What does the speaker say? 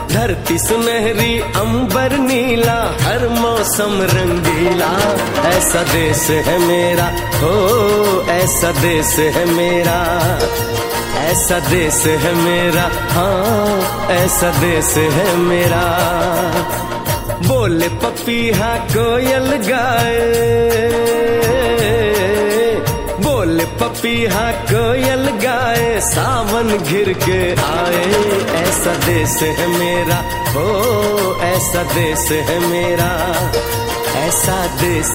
धरती सुनहरी अंबर नीला, हर मौसम रंगीला। ऐसा देश है मेरा, हो ऐसा देश है मेरा, ऐसा देश है मेरा, हाँ ऐसा देश है मेरा। बोले पपीहा कोयल गाए, बोले पपीहा कोयल गाए, सावन घिर के आए। ऐसा देश है मेरा, हो ऐसा देश है मेरा, ऐसा देश